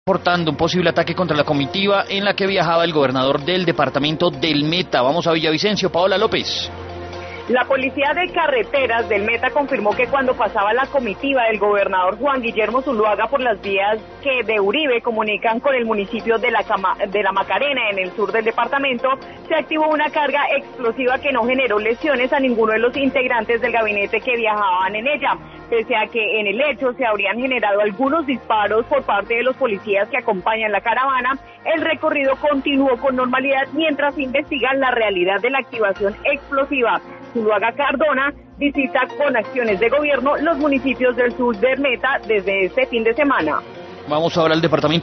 Reportando un posible ataque contra la comitiva en la que viajaba el gobernador del departamento del Meta. Vamos a Villavicencio, Paola López. La policía de carreteras del Meta confirmó que cuando pasaba la comitiva del gobernador Juan Guillermo Zuluaga por las vías que de Uribe comunican con el municipio de la Macarena en el sur del departamento, se activó una carga explosiva que no generó lesiones a ninguno de los integrantes del gabinete que viajaban en ella, pese a que en el hecho se habrían generado algunos disparos por parte de los policías que acompañan la caravana. El recorrido continuó con normalidad mientras investigan la realidad de la activación explosiva. Zuluaga Cardona visita con acciones de gobierno los municipios del sur del Meta desde este fin de semana. Vamos ahora al departamento